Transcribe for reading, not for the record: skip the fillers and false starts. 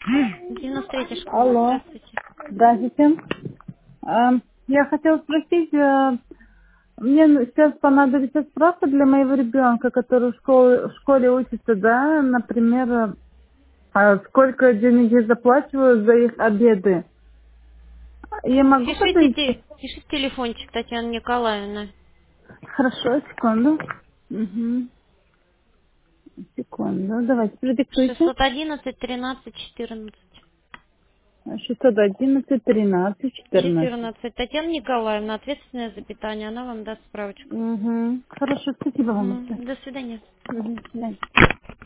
93-я школа. Алло, Здравствуйте. здравствуйте. Я хотела спросить, мне сейчас понадобится справка для моего ребенка, который в школе учится, да, например, сколько денег я заплачиваю за их обеды. Я могу Пишите, подойти? пишите телефончик Татьяна Николаевна. Хорошо, секунду. Угу. Секунду, давайте, продиктуйте. 611 13 14. 611 13 14. 14. Татьяна Николаевна, ответственная за питание, она вам даст справочку. Угу. Хорошо, спасибо вам. Мгм. До свидания. Угу.